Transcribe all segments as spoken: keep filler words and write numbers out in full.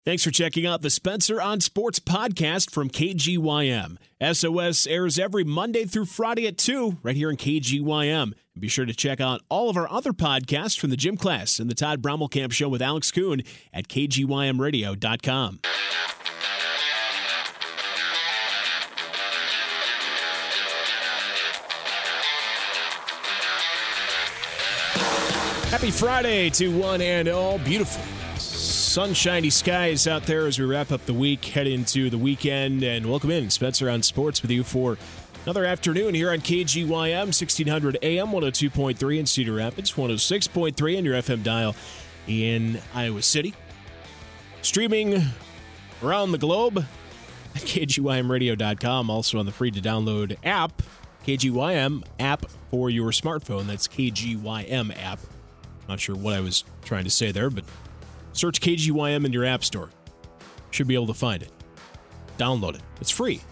Thanks for checking out the Spencer on Sports podcast from K G Y M. S O S airs every Monday through Friday at two right here in K G Y M. And be sure to check out all of our other podcasts from the Gym Class and the Todd Brommelkamp Show with Alex Kuhn at K G Y M radio dot com. Happy Friday to one and all. Beautiful sunshiny skies out there as we wrap up the week, head into the weekend, and welcome in Spencer on Sports with you for another afternoon here on K G Y M, sixteen hundred A M, one oh two point three in Cedar Rapids, one oh six point three on your F M dial in Iowa City. Streaming around the globe at K G Y M radio dot com, also on the free-to-download app, K G Y M app for your smartphone. That's K G Y M app. Not sure what I was trying to say there, but search K G Y M in your app store. Should be able to find it. Download it. It's free.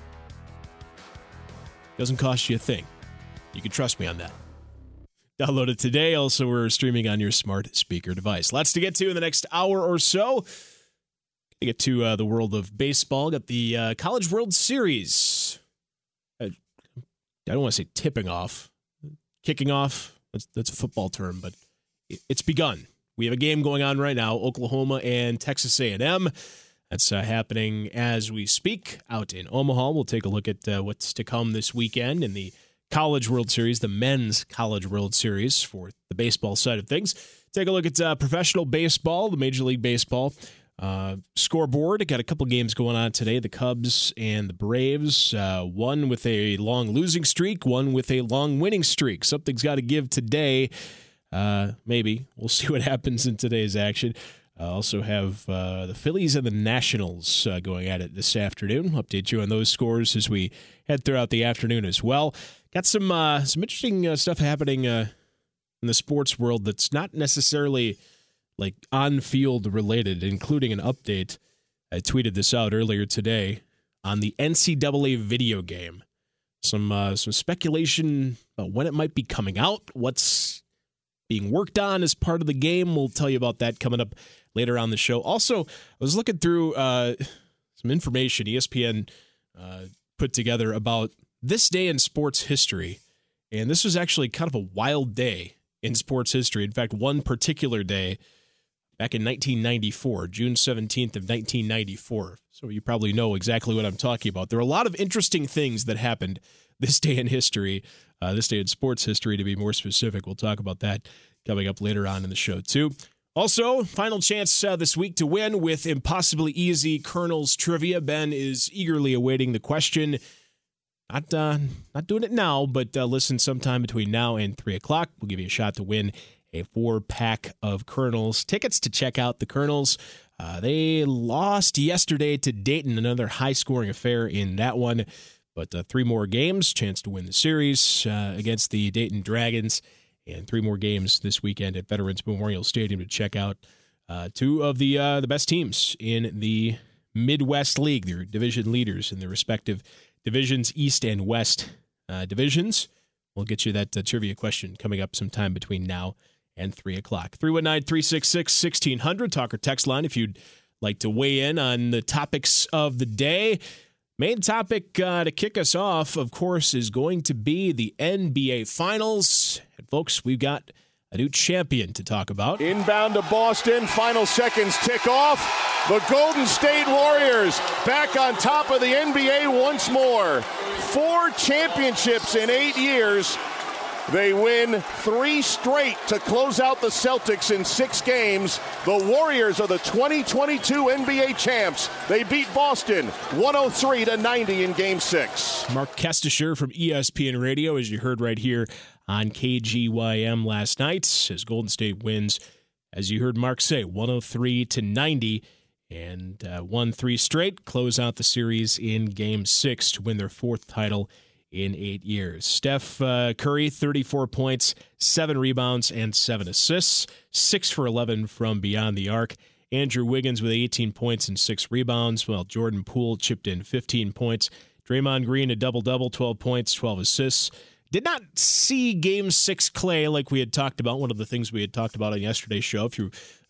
Doesn't cost you a thing. You can trust me on that. Download it today. Also, we're streaming on your smart speaker device. Lots to get to in the next hour or so. To get to uh, the world of baseball. Got the uh, College World Series. I, I don't want to say tipping off. Kicking off. That's, that's a football term, but it, it's begun. We have a game going on right now, Oklahoma and Texas A and M. That's uh, happening as we speak out in Omaha. We'll take a look at uh, what's to come this weekend in the College World Series, the Men's College World Series for the baseball side of things. Take a look at uh, professional baseball, the Major League Baseball uh, scoreboard. Got a couple games going on today, the Cubs and the Braves. Uh, one with a long losing streak, one with a long winning streak. Something's got to give today. Uh, maybe. We'll see what happens in today's action. Uh, also have uh, the Phillies and the Nationals uh, going at it this afternoon. Update you on those scores as we head throughout the afternoon as well. Got some uh, some interesting uh, stuff happening uh, in the sports world that's not necessarily like on-field related, including an update. I tweeted this out earlier today on the N C double A video game. Some uh, some speculation about when it might be coming out, what's being worked on as part of the game. We'll tell you about that coming up later on the show. Also, I was looking through uh, some information E S P N uh, put together about this day in sports history, and this was actually kind of a wild day in sports history. In fact, one particular day back in nineteen ninety-four, June seventeenth of nineteen ninety-four. So you probably know exactly what I'm talking about. There are a lot of interesting things that happened this day in history, uh, this day in sports history, to be more specific. We'll talk about that coming up later on in the show, too. Also, final chance uh, this week to win with Impossibly Easy Colonel's Trivia. Ben is eagerly awaiting the question. Not, uh, not doing it now, but uh, listen sometime between now and three o'clock. We'll give you a shot to win a four-pack of Colonel's tickets to check out the Colonels. Uh, they lost yesterday to Dayton, another high-scoring affair in that one. But uh, three more games, chance to win the series uh, against the Dayton Dragons, and three more games this weekend at Veterans Memorial Stadium to check out uh, two of the uh, the best teams in the Midwest League, their division leaders in their respective divisions, East and West uh, divisions. We'll get you that uh, trivia question coming up sometime between now and three o'clock. three one nine, three six six, one six hundred, talk or text line if you'd like to weigh in on the topics of the day. Main topic uh, to kick us off, of course, is going to be the N B A Finals. And folks, we've got a new champion to talk about. Inbound to Boston, final seconds tick off. The Golden State Warriors back on top of the N B A once more. Four championships in eight years. They win three straight to close out the Celtics in six games. The Warriors are the twenty twenty-two N B A champs. They beat Boston one oh three to ninety in Game six. Mark Kestisher from E S P N Radio, as you heard right here on K G Y M last night, as Golden State wins, as you heard Mark say, one oh three to ninety, and uh, won three straight, close out the series in Game six to win their fourth title in eight years. Steph uh, Curry, thirty-four points, seven rebounds, and seven assists, six for eleven from beyond the arc. Andrew Wiggins with eighteen points and six rebounds, while Jordan Poole chipped in fifteen points. Draymond Green, a double-double, twelve points, twelve assists. Did not see Game six Clay like we had talked about, one of the things we had talked about on yesterday's show. If you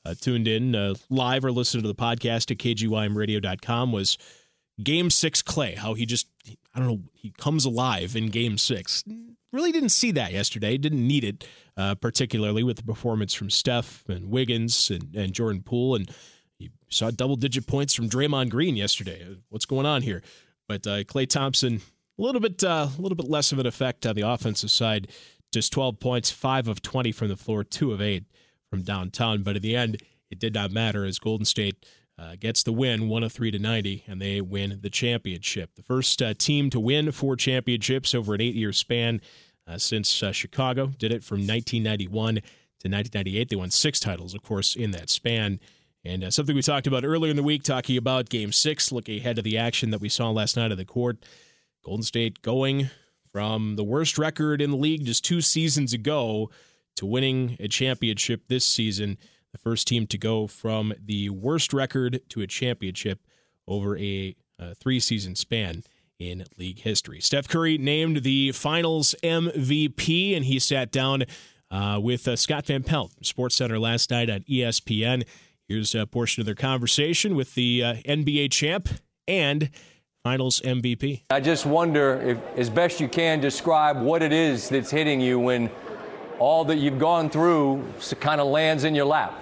uh, tuned in uh, live or listened to the podcast at K G Y M radio dot com was Game six Clay, how he just, I don't know, he comes alive in Game six. Really didn't see that yesterday. Didn't need it, uh, particularly with the performance from Steph and Wiggins and, and Jordan Poole. And you saw double-digit points from Draymond Green yesterday. What's going on here? But uh, Klay Thompson, a little bit uh, a little bit less of an effect on the offensive side. Just twelve points, five of twenty from the floor, two of eight from downtown. But at the end, it did not matter as Golden State uh, gets the win, one oh three to ninety, and they win the championship. The first uh, team to win four championships over an eight-year span uh, since uh, Chicago. Did it from nineteen ninety-one to nineteen ninety-eight. They won six titles, of course, in that span. And uh, something we talked about earlier in the week, talking about Game six, looking ahead to the action that we saw last night at the court. Golden State going from the worst record in the league just two seasons ago to winning a championship this season. The first team to go from the worst record to a championship over a uh, three-season span in league history. Steph Curry named the Finals M V P, and he sat down uh, with uh, Scott Van Pelt, SportsCenter, last night on E S P N. Here's a portion of their conversation with the uh, N B A champ and Finals M V P. I just wonder if, as best you can, describe what it is that's hitting you when all that you've gone through kind of lands in your lap.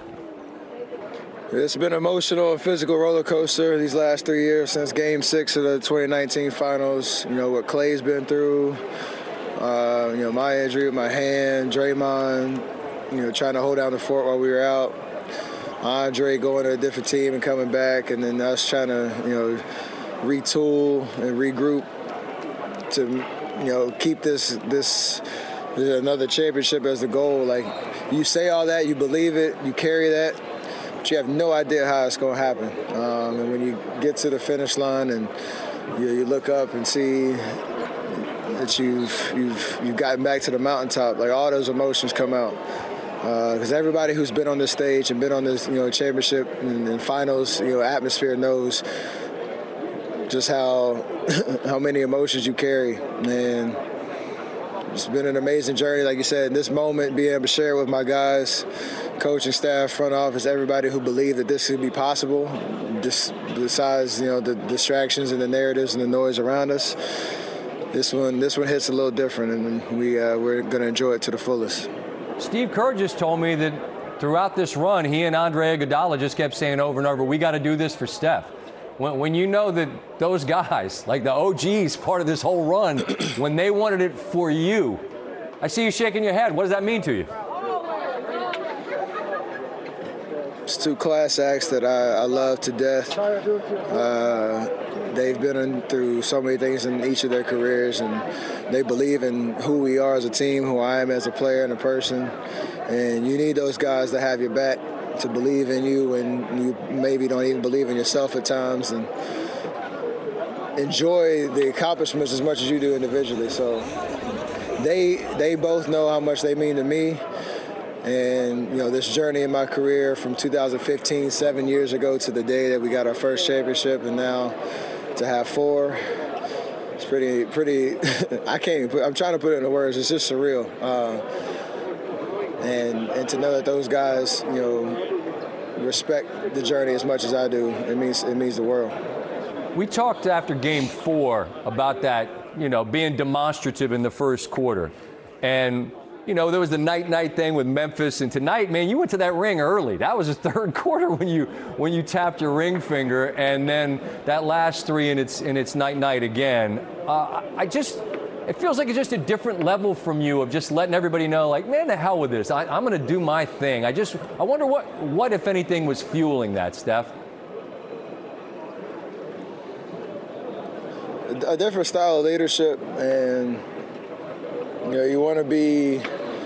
It's been an emotional and physical roller coaster these last three years since Game Six of the twenty nineteen Finals. You know what Klay's been through. Uh, you know my injury with my hand, Draymond. You know trying to hold down the fort while we were out. Andre going to a different team and coming back, and then us trying to you know retool and regroup to you know keep this this. another championship as the goal. Like, you say all that, you believe it, you carry that, but you have no idea how it's going to happen. Um, and when you get to the finish line and you, you look up and see that you've you've you've gotten back to the mountaintop, like all those emotions come out. Because uh, everybody who's been on this stage and been on this you know championship and, and finals you know atmosphere knows just how how many emotions you carry, and it's been an amazing journey, like you said. In this moment, being able to share with my guys, coaching staff, front office, everybody who believed that this could be possible, just besides you know the distractions and the narratives and the noise around us. This one, this one hits a little different, and we uh, we're going to enjoy it to the fullest. Steve Kerr just told me that throughout this run, he and Andre Iguodala just kept saying over and over, "We got to do this for Steph." When, when you know that those guys, like the O Gs, part of this whole run, when they wanted it for you, I see you shaking your head. What does that mean to you? It's two class acts that I, I love to death. Uh, they've been in, through so many things in each of their careers, and they believe in who we are as a team, who I am as a player and a person. And you need those guys to have your back, to believe in you when you maybe don't even believe in yourself at times, and enjoy the accomplishments as much as you do individually. So they they both know how much they mean to me. And, you know, this journey in my career from two thousand fifteen, seven years ago to the day that we got our first championship, and now to have four, it's pretty, pretty, I can't even put, I'm trying to put it into words. It's just surreal. Uh, and, and to know that those guys, you know, respect the journey as much as I do, it means, it means the world. We talked after game four about that, you know, being demonstrative in the first quarter. And, you know, there was the night-night thing with Memphis, and tonight, man, you went to that ring early. That was the third quarter when you when you tapped your ring finger, and then that last three, and it's and it's night-night again. Uh, I just, it feels like it's just a different level from you of just letting everybody know, like, man, the hell with this. I, I'm going to do my thing. I just, I wonder what, what if anything, was fueling that, Steph. A different style of leadership, and you know, you want to be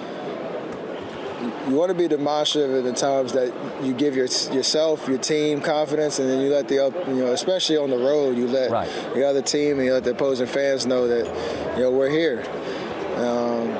you want to be demonstrative at the times that you give your, yourself, your team confidence, and then you let the up, you know, especially on the road, you let right. the other team and you let the opposing fans know that, you know, we're here. Um,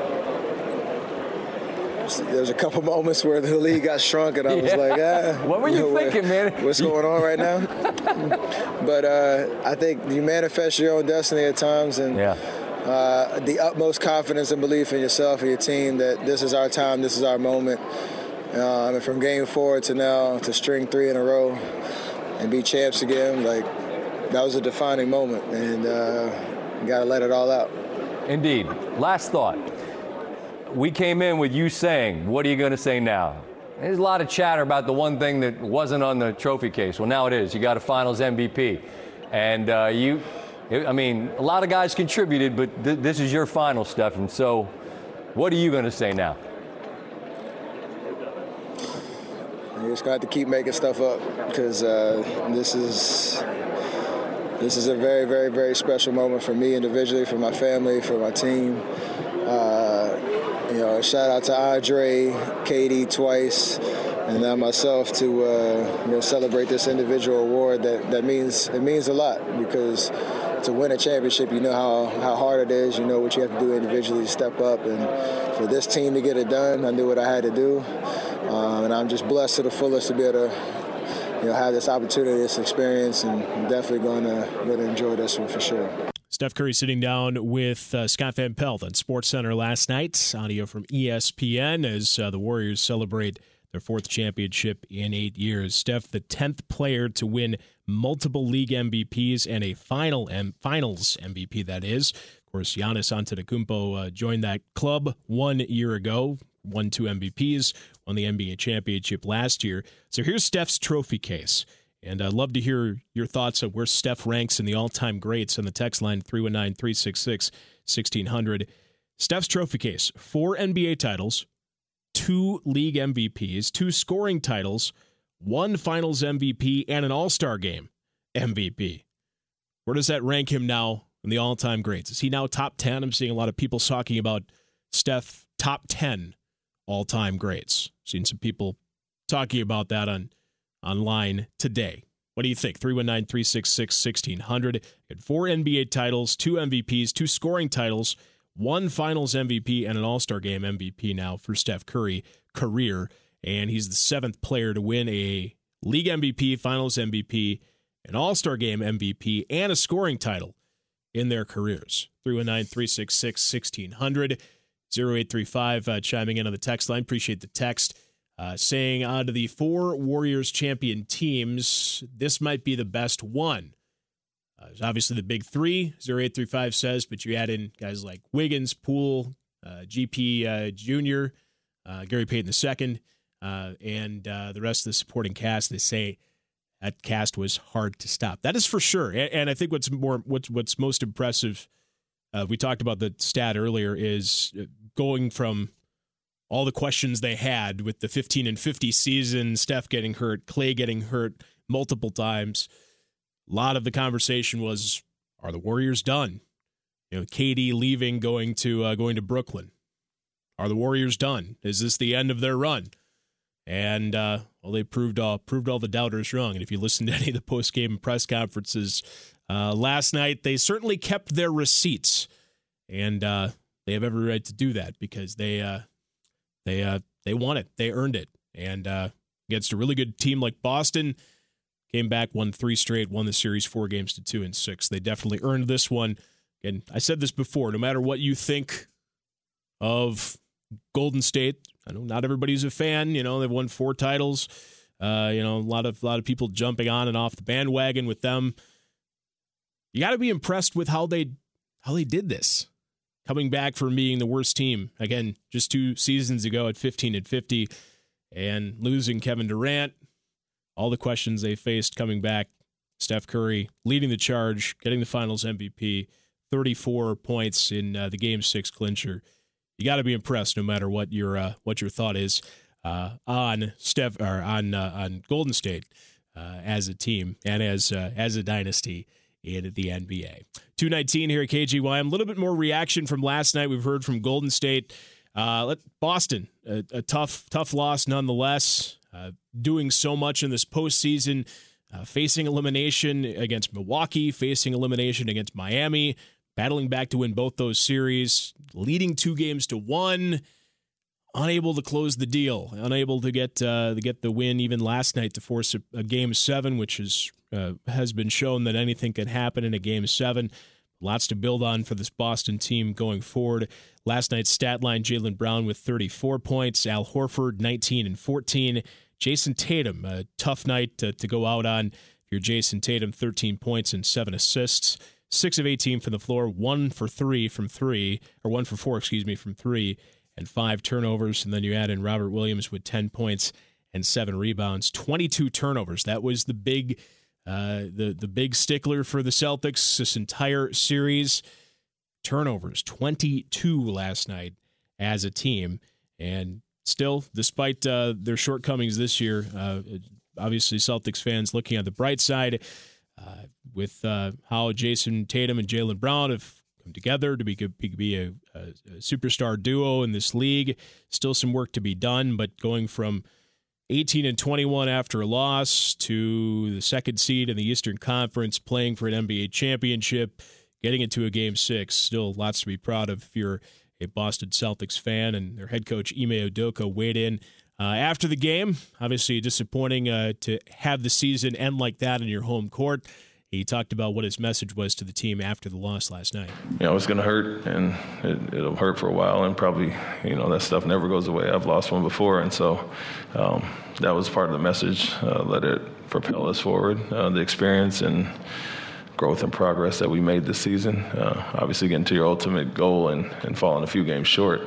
There's a couple moments where the league got shrunk, and I was yeah. like, ah. What were you, you know, thinking, what, man? What's going on right now? But uh, I think you manifest your own destiny at times, and yeah. uh, the utmost confidence and belief in yourself and your team that this is our time, this is our moment. Uh, and from game four to now to string three in a row and be champs again, like that was a defining moment, and uh, you got to let it all out. Indeed. Last thought. We came in with you saying, what are you going to say now? There's a lot of chatter about the one thing that wasn't on the trophy case. Well, now it is. You got a Finals M V P. And uh, you, I mean, a lot of guys contributed, but th- this is your final, Stephen. So what are you going to say now? You just got to keep making stuff up, because uh, this is this is a very, very, very special moment for me individually, for my family, for my team. Uh, you know, shout out to Andre, Katie twice, and now myself to uh, you know celebrate this individual award. That that means it means a lot, because to win a championship, you know how, how hard it is. You know what you have to do individually to step up, and for this team to get it done, I knew what I had to do. Um, and I'm just blessed to the fullest to be able to, you know, have this opportunity, this experience, and I'm definitely going to going to enjoy this one for sure. Steph Curry sitting down with uh, Scott Van Pelt on SportsCenter last night. Audio from E S P N as uh, the Warriors celebrate their fourth championship in eight years. Steph, the tenth player to win multiple league M V Ps and a final M- finals M V P, that is. Of course, Giannis Antetokounmpo uh, joined that club one year ago. Won two M V Ps, won the N B A championship last year. So here's Steph's trophy case. And I'd love to hear your thoughts on where Steph ranks in the all-time greats on the text line three one nine, three six six, one six zero zero. Steph's trophy case, four N B A titles, two league M V Ps, two scoring titles, one finals M V P, and an all-star game M V P. Where does that rank him now in the all-time greats? Is he now top ten? I'm seeing a lot of people talking about Steph top ten all-time greats. Seen some people talking about that on online today. What do you think? three one nine, three six six, one six zero zero. Had four N B A titles, two M V Ps, two scoring titles, one finals M V P, and an all-star game M V P now for Steph Curry career. And he's the seventh player to win a league M V P, finals M V P, an all-star game M V P, and a scoring title in their careers. three one nine, three six six, one six zero zero. zero eight three five uh, chiming in on the text line. Appreciate the text. Uh, saying out of the four Warriors champion teams, this might be the best one. Uh, there's obviously the big three, zero eight three five says, but you add in guys like Wiggins, Poole, uh, G P uh, Junior, uh, Gary Payton the second, uh, and uh, the rest of the supporting cast. They say that cast was hard to stop. That is for sure. And, and I think what's more, what's what's most impressive, uh, we talked about the stat earlier, is going from all the questions they had with the fifteen and fifty season, Steph getting hurt, Klay getting hurt multiple times. A lot of the conversation was, are the Warriors done? You know, K D leaving, going to uh, going to Brooklyn. Are the Warriors done? Is this the end of their run? And uh, well, they proved all proved all the doubters wrong. And if you listen to any of the post game press conferences uh, last night, they certainly kept their receipts, and uh, they have every right to do that because they. Uh, They uh they won it. They earned it. And uh, against a really good team like Boston, came back, won three straight, won the series four games to two and six. They definitely earned this one. And I said this before, no matter what you think of Golden State, I know not everybody's a fan. You know, they've won four titles. Uh, you know, a lot of a lot of people jumping on and off the bandwagon with them. You got to be impressed with how they how they did this. Coming back from being the worst team, again, just two seasons ago at fifteen and fifty, and losing Kevin Durant, all the questions they faced coming back. Steph Curry leading the charge, getting the finals M V P, thirty-four points in uh, the Game Six clincher. You got to be impressed, no matter what your uh, what your thought is uh, on Steph or on uh, on Golden State uh, as a team and as uh, as a dynasty in the N B A. two nineteen here at K G Y M. A little bit more reaction from last night. We've heard from Golden State. Uh, let Boston, a, a tough, tough loss nonetheless. Uh, doing so much in this postseason, uh, facing elimination against Milwaukee, facing elimination against Miami, battling back to win both those series, leading two games to one, unable to close the deal, unable to get uh, to get the win even last night to force a, a game seven, which is uh, has been shown that anything can happen in a game seven. lots to build on for this Boston team going forward. Last night's stat line, Jaylen Brown with thirty-four points, Al Horford nineteen and fourteen. Jason Tatum, a tough night to, to go out on. If you're Jason Tatum, thirteen points and seven assists. six of eighteen from the floor, one for three from three, or one for four, excuse me, from three, and five turnovers. And then you add in Robert Williams with ten points and seven rebounds, twenty-two turnovers. That was the big uh, the, the big stickler for the Celtics this entire series. Turnovers, twenty-two last night as a team. And still, despite uh, their shortcomings this year, uh, obviously Celtics fans looking at the bright side uh, with uh, how Jason Tatum and Jaylen Brown have come together to be, be a, a, a superstar duo in this league. Still some work to be done, but going from eighteen and twenty-one after a loss to the second seed in the Eastern Conference, playing for an N B A championship, getting into a game six, still lots to be proud of if you're a Boston Celtics fan. And their head coach, Ime Udoka, weighed in uh, after the game. Obviously disappointing uh, to have the season end like that in your home court. He talked about what his message was to the team after the loss last night. You know, it's going to hurt, and it, it'll hurt for a while, and probably, you know, that stuff never goes away. I've lost one before, and so um, that was part of the message. Uh, let it propel us forward, uh, the experience and growth and progress that we made this season. Uh, obviously, getting to your ultimate goal and, and falling a few games short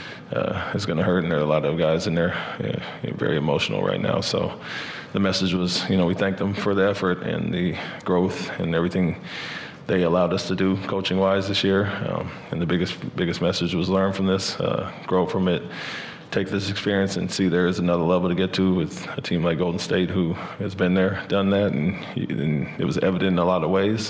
uh, is going to hurt, and there are a lot of guys in there uh, very emotional right now. So the message was, you know, we thank them for the effort and the growth and everything they allowed us to do coaching-wise this year. Um, and the biggest biggest message was learn from this, uh, grow from it, take this experience and see there is another level to get to with a team like Golden State who has been there, done that, and, and it was evident in a lot of ways.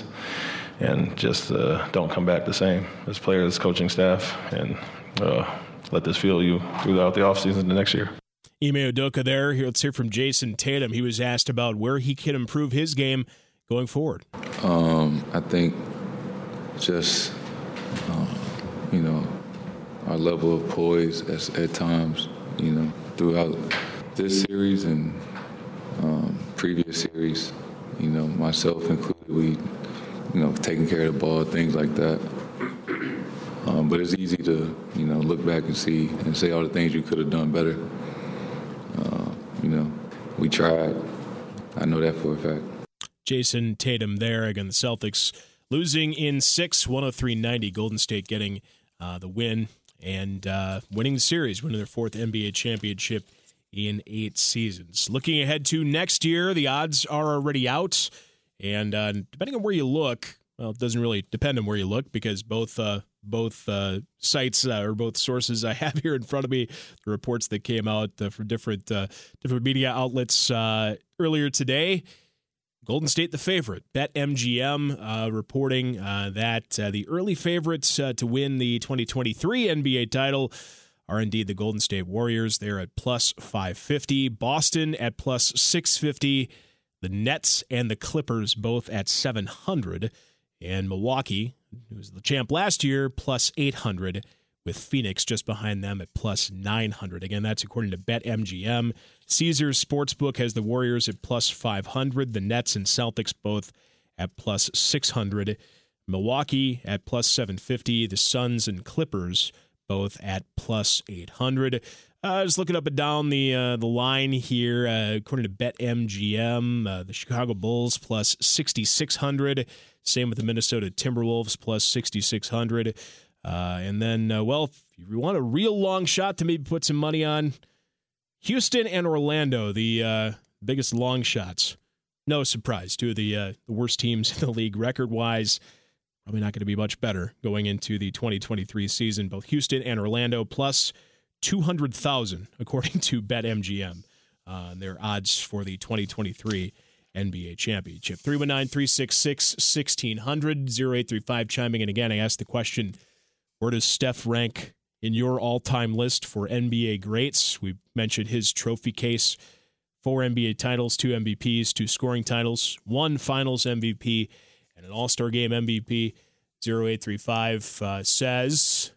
And just uh, don't come back the same as players, coaching staff, and uh, let this fuel you throughout the offseason the next year. Ime Udoka there. Here, let's hear from Jason Tatum. He was asked about where he can improve his game going forward. Um, I think just, uh, you know, our level of poise as, at times, you know, throughout this series and um, previous series, you know, myself included, we, you know, taking care of the ball, things like that. Um, but it's easy to, you know, look back and see and say all the things you could have done better. Uh, you know, we tried. I know that for a fact. Jason Tatum there. Again, the Celtics losing in six, one oh three ninety. Golden State getting uh, the win and uh, winning the series, winning their fourth N B A championship in eight seasons. Looking ahead to next year, the odds are already out. And uh, depending on where you look, well, it doesn't really depend on where you look because both uh, both uh, sites uh, or both sources I have here in front of me, the reports that came out uh, from different uh, different media outlets uh, earlier today. Golden State the favorite. BetMGM uh, reporting uh, that uh, the early favorites uh, to win the twenty twenty-three N B A title are indeed the Golden State Warriors. They're at plus five fifty. Boston at plus six fifty. The Nets and the Clippers both at seven hundred. And Milwaukee, who was the champ last year, plus eight hundred, with Phoenix just behind them at plus nine hundred. Again, that's according to BetMGM. Caesars Sportsbook has the Warriors at plus five hundred. The Nets and Celtics both at plus six hundred. Milwaukee at plus seven fifty. The Suns and Clippers both at plus eight hundred. Uh, just looking up and down the uh, the line here, uh, according to BetMGM, uh, the Chicago Bulls plus sixty-six hundred. Same with the Minnesota Timberwolves plus sixty-six hundred. Uh, and then, uh, well, if you want a real long shot to maybe put some money on, Houston and Orlando, the uh, biggest long shots. No surprise, two of the, uh, the worst teams in the league record-wise. Probably not going to be much better going into the twenty twenty-three season. Both Houston and Orlando plus two hundred thousand, according to BetMGM, uh, their odds for the twenty twenty-three N B A championship. three one nine, three six six, one six zero zero, zero eight three five chiming in again. I asked the question, where does Steph rank in your all-time list for N B A greats? We mentioned his trophy case, four N B A titles, two M V Ps, two scoring titles, one finals M V P, and an all-star game M V P. zero eight three five uh, says,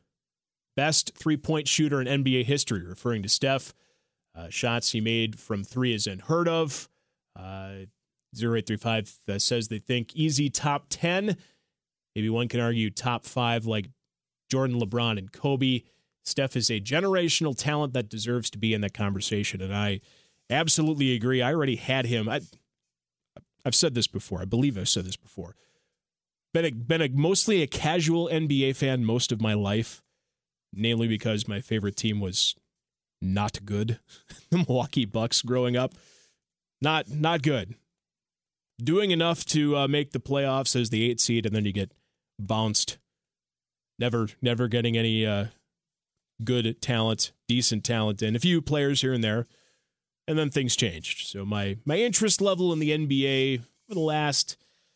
best three-point shooter in N B A history, referring to Steph. Uh, shots he made from three is unheard of. Uh, zero eight three five uh, says they think easy top ten. Maybe one can argue top five like Jordan, LeBron, and Kobe. Steph is a generational talent that deserves to be in that conversation, and I absolutely agree. I already had him. I, I've said this before. I believe I've said this before. Been a, been a, mostly a casual N B A fan most of my life, namely because my favorite team was not good. The Milwaukee Bucks growing up. Not not good. Doing enough to uh, make the playoffs as the eighth seed, and then you get bounced. Never never getting any uh, good talent, decent talent in. A few players here and there, and then things changed. So my my interest level in the N B A for the last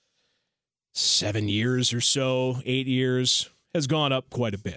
seven years or so, eight years, has gone up quite a bit.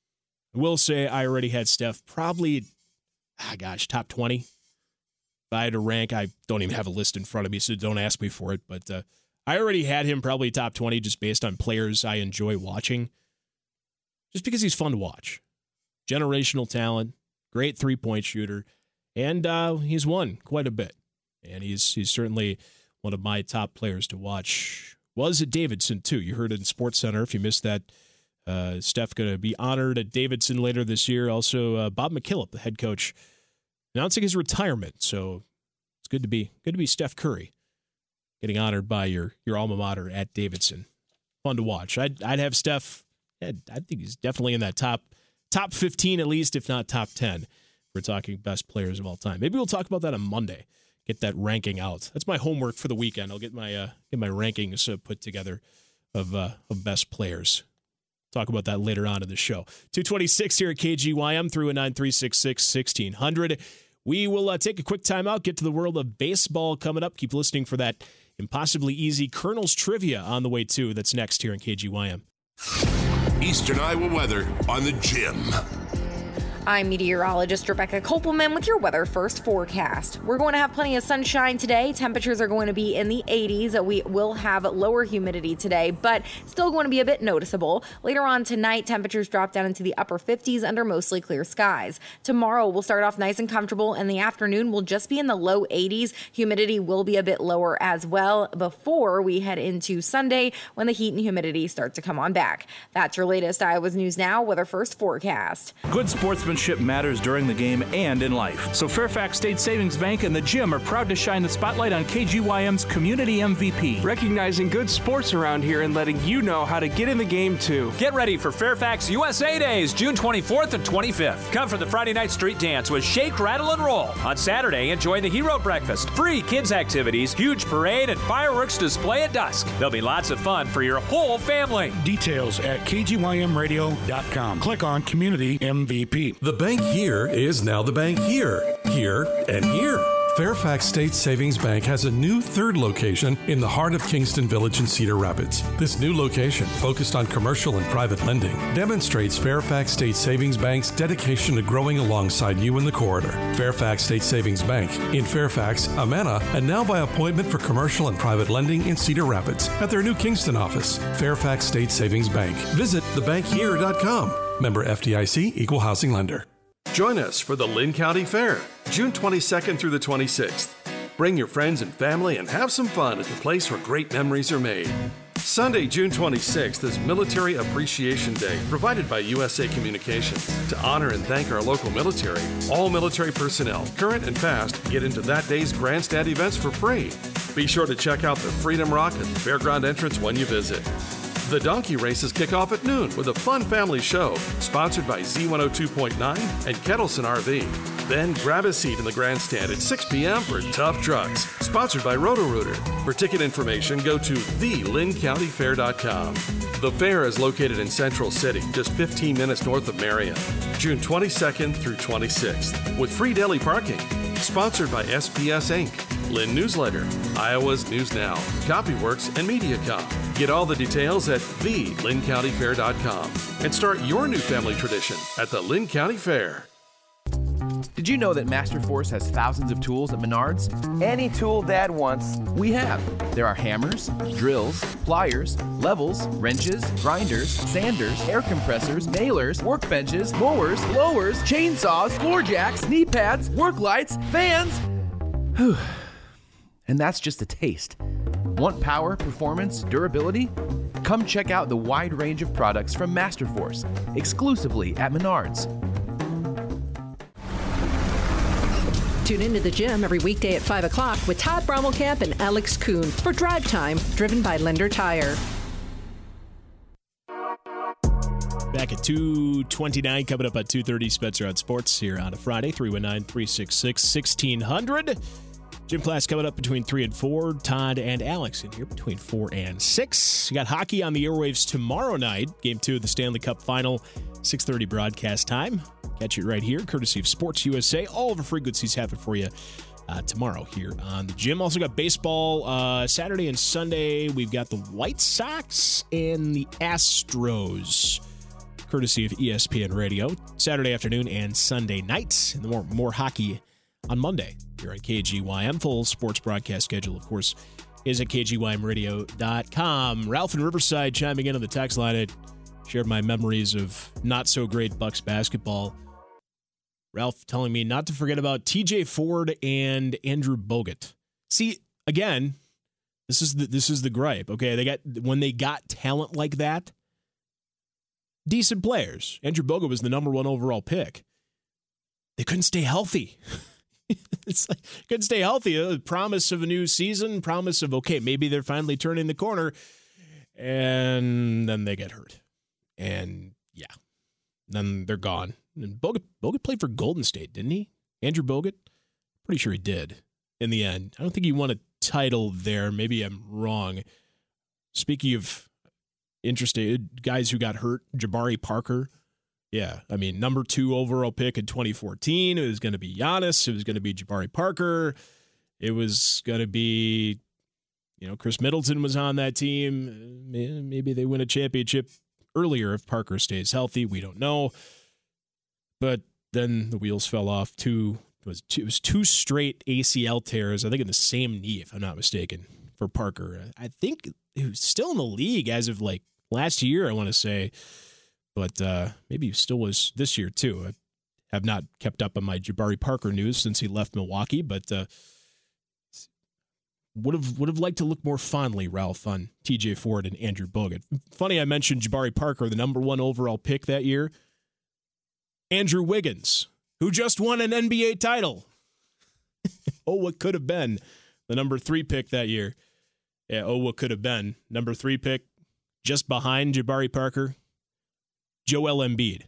I will say I already had Steph probably, ah, gosh, top twenty. If I had to rank, I don't even have a list in front of me, so don't ask me for it. But uh, I already had him probably top twenty just based on players I enjoy watching. Just because he's fun to watch. Generational talent, great three-point shooter, and uh, he's won quite a bit. And he's he's certainly one of my top players to watch. Was at Davidson, too. You heard it in SportsCenter. If you missed that, uh, Steph going to be honored at Davidson later this year. Also, uh, Bob McKillop, the head coach, announcing his retirement. So it's good to be good to be Steph Curry getting honored by your your alma mater at Davidson. Fun to watch. I'd I'd have Steph. I think he's definitely in that top top fifteen at least, if not top ten. We're talking best players of all time. Maybe we'll talk about that on Monday. Get that ranking out. That's my homework for the weekend. I'll get my uh, get my rankings uh, put together of uh, of best players. Talk about that later on in the show. two twenty-six here at K G Y M through a nine three six six, sixteen hundred. We will uh, take a quick timeout, get to the world of baseball coming up. Keep listening for that impossibly easy Colonel's Trivia on the way, too. That's next here in K G Y M. Eastern Iowa weather on the Gym. I'm meteorologist Rebecca Kopelman with your Weather First forecast. We're going to have plenty of sunshine today. Temperatures are going to be in the eighties. We will have lower humidity today, but still going to be a bit noticeable. Later on tonight, temperatures drop down into the upper fifties under mostly clear skies. Tomorrow, we'll start off nice and comfortable. In the afternoon, we'll just be in the low eighties. Humidity will be a bit lower as well before we head into Sunday when the heat and humidity start to come on back. That's your latest Iowa's News Now Weather First forecast. Good sportsmanship matters during the game and in life. So Fairfax State Savings Bank and the Gym are proud to shine the spotlight on K G Y M's Community M V P. Recognizing good sports around here and letting you know how to get in the game too. Get ready for Fairfax U S A Days, June twenty-fourth and twenty-fifth. Come for the Friday night street dance with Shake, Rattle, and Roll. On Saturday, enjoy the Hero Breakfast, free kids activities, huge parade, and fireworks display at dusk. There'll be lots of fun for your whole family. Details at K G Y M radio dot com. Click on Community M V P. The bank here is now the bank here, here, and here. Fairfax State Savings Bank has a new third location in the heart of Kingston Village in Cedar Rapids. This new location, focused on commercial and private lending, demonstrates Fairfax State Savings Bank's dedication to growing alongside you in the corridor. Fairfax State Savings Bank in Fairfax, Amana, and now by appointment for commercial and private lending in Cedar Rapids at their new Kingston office. Fairfax State Savings Bank. Visit the bank here dot com. Member F D I C, Equal Housing Lender. Join us for the Lynn County Fair, June twenty-second through the twenty-sixth. Bring your friends and family and have some fun at the place where great memories are made. Sunday, June twenty-sixth is Military Appreciation Day, provided by U S A Communications. To honor and thank our local military, all military personnel, current and past, get into that day's grandstand events for free. Be sure to check out the Freedom Rock at the fairground entrance when you visit. The donkey races kick off at noon with a fun family show sponsored by Z one oh two point nine and Kettleson R V. Then grab a seat in the grandstand at six p.m. for Tough Trucks, sponsored by Roto-Rooter. For ticket information, go to the lynn county fair dot com. The fair is located in Central City, just fifteen minutes north of Marion, June twenty-second through twenty-sixth, with free daily parking. Sponsored by S P S Incorporated, Lynn Newsletter, Iowa's News Now, Copyworks, and MediaCom. Get all the details at the lynn county fair dot com and start your new family tradition at the Lynn County Fair. Did you know that Masterforce has thousands of tools at Menards? Any tool Dad wants, we have. There are hammers, drills, pliers, levels, wrenches, grinders, sanders, air compressors, nailers, workbenches, mowers, blowers, chainsaws, floor jacks, knee pads, work lights, fans. Whew. And that's just a taste. Want power, performance, durability? Come check out the wide range of products from Masterforce, exclusively at Menards. Tune into the gym every weekday at five o'clock with Todd Brommelkamp and Alex Kuhn for Drive Time, driven by Lender Tire. Back at two twenty-nine, coming up at two thirty, Spencer on Sports here on a Friday, three one nine, three six six, one six zero zero. Gym class coming up between three and four. Todd and Alex in here between four and six. We got hockey on the airwaves tomorrow night. Game two of the Stanley Cup Final, six thirty broadcast time. Catch it right here, courtesy of Sports U S A. All of our frequencies have it for you uh, tomorrow here on the Gym. Also got baseball uh, Saturday and Sunday. We've got the White Sox and the Astros, courtesy of E S P N Radio, Saturday afternoon and Sunday night. And more, more hockey on Monday here on K G Y M. Full sports broadcast schedule, of course, is at K G Y M radio dot com. Ralph in Riverside chiming in on the text line. I shared my memories of not-so-great Bucks basketball. Ralph telling me not to forget about T J Ford and Andrew Bogut. See, again, this is the, this is the gripe. Okay, they got when they got talent like that, decent players. Andrew Bogut was the number one overall pick. They couldn't stay healthy. It's like couldn't stay healthy. The promise of a new season, promise of okay, maybe they're finally turning the corner, and then they get hurt, and yeah, then they're gone. And Bogut, Bogut played for Golden State, didn't he? Andrew Bogut? Pretty sure he did in the end. I don't think he won a title there. Maybe I'm wrong. Speaking of interesting guys who got hurt, Jabari Parker. Yeah, I mean, number two overall pick in twenty fourteen. It was going to be Giannis. It was going to be Jabari Parker. It was going to be, you know, Chris Middleton was on that team. Maybe they win a championship earlier if Parker stays healthy. We don't know. But then the wheels fell off. Two it was two, it was two straight A C L tears, I think in the same knee, if I'm not mistaken, for Parker. I think he was still in the league as of like last year, I want to say. But uh, maybe he still was this year, too. I have not kept up on my Jabari Parker news since he left Milwaukee, but uh, would have would have liked to look more fondly, Ralph, on T J Ford and Andrew Bogut. Funny I mentioned Jabari Parker, the number one overall pick that year. Andrew Wiggins, who just won an N B A title. Oh, what could have been the number three pick that year. Yeah, oh, what could have been. Number three pick, just behind Jabari Parker, Joel Embiid.